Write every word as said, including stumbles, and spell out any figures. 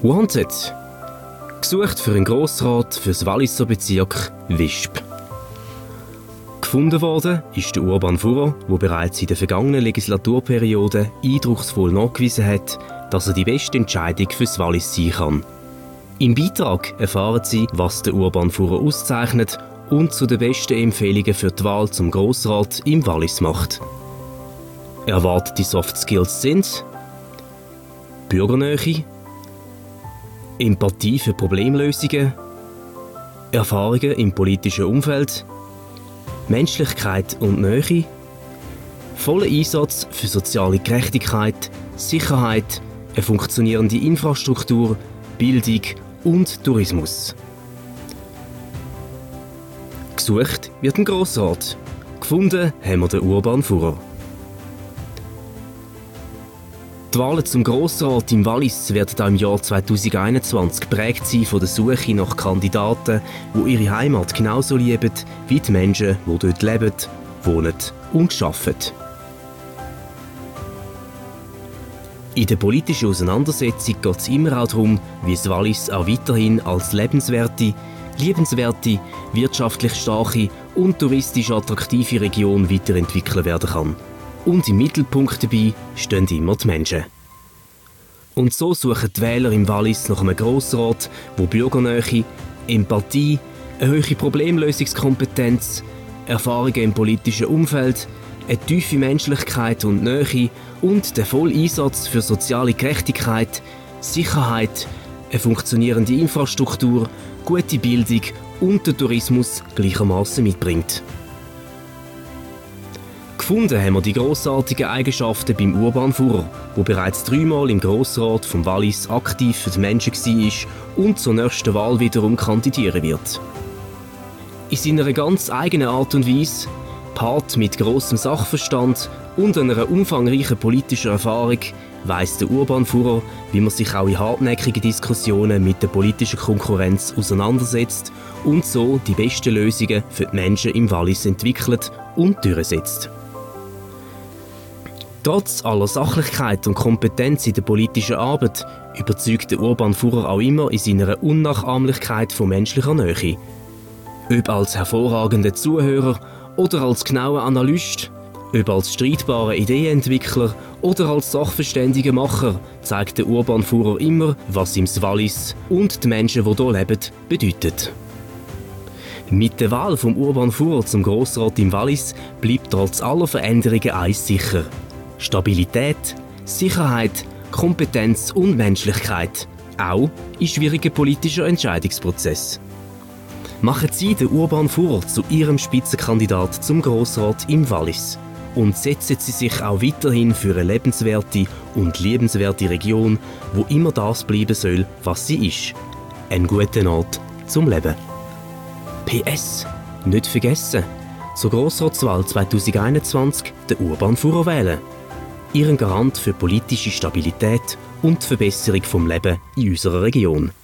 Wanted. Gesucht für einen Grossrat für das Walliser Bezirk Visp. Gefunden worden ist der Urban Furrer, der bereits in der vergangenen Legislaturperiode eindrucksvoll nachgewiesen hat, dass er die beste Entscheidung fürs Wallis sein kann. Im Beitrag erfahren Sie, was der Urban Furrer auszeichnet und zu den besten Empfehlungen für die Wahl zum Grossrat im Wallis macht. Erwartete Soft Skills sind Bürgernähe, Empathie für Problemlösungen, Erfahrungen im politischen Umfeld, Menschlichkeit und Nähe, voller Einsatz für soziale Gerechtigkeit, Sicherheit, eine funktionierende Infrastruktur, Bildung und Tourismus. Gesucht wird ein Grossrat. Gefunden haben wir den Urban Furrer. Die Wahlen zum Grossrat im Wallis werden auch im Jahr zweitausendeinundzwanzig geprägt sein von der Suche nach Kandidaten, die ihre Heimat genauso lieben wie die Menschen, die dort leben, wohnen und arbeiten. In der politischen Auseinandersetzung geht es immer auch darum, wie das Wallis auch weiterhin als lebenswerte, liebenswerte, wirtschaftlich starke und touristisch attraktive Region weiterentwickelt werden kann. Und im Mittelpunkt dabei stehen immer die Menschen. Und so suchen die Wähler im Wallis nach einem Grossrat, der Bürgernähe, Empathie, eine hohe Problemlösungskompetenz, Erfahrungen im politischen Umfeld, eine tiefe Menschlichkeit und Nähe und den vollen Einsatz für soziale Gerechtigkeit, Sicherheit, eine funktionierende Infrastruktur, gute Bildung und den Tourismus gleichermaßen mitbringt. Gefunden haben wir die grossartigen Eigenschaften beim Urban Furrer, der bereits dreimal im Grossrat vom Wallis aktiv für die Menschen war und zur nächsten Wahl wiederum kandidieren wird. In seiner ganz eigenen Art und Weise, paart mit grossem Sachverstand und einer umfangreichen politischen Erfahrung, weiss der Urban Furrer, wie man sich auch in hartnäckigen Diskussionen mit der politischen Konkurrenz auseinandersetzt und so die besten Lösungen für die Menschen im Wallis entwickelt und durchsetzt. Trotz aller Sachlichkeit und Kompetenz in der politischen Arbeit überzeugt der Urban Furrer auch immer in seiner Unnachahmlichkeit von menschlicher Nähe. Ob als hervorragender Zuhörer oder als genauer Analyst, ob als streitbarer Ideenentwickler oder als sachverständiger Macher, zeigt der Urban Furrer immer, was ihm das Wallis und die Menschen, die hier leben, bedeutet. Mit der Wahl vom Urban Furrer zum Grossrat im Wallis bleibt trotz aller Veränderungen eins sicher: Stabilität, Sicherheit, Kompetenz und Menschlichkeit, auch in schwierigen politischen Entscheidungsprozessen. Machen Sie den Urban Furrer zu Ihrem Spitzenkandidat zum Grossrat im Wallis und setzen Sie sich auch weiterhin für eine lebenswerte und liebenswerte Region, wo immer das bleiben soll, was sie ist: ein guter Ort zum Leben. P S. Nicht vergessen, zur Grossratswahl zweitausendeinundzwanzig den Urban Furrer wählen. Ihren Garant für politische Stabilität und die Verbesserung vom Leben in unserer Region.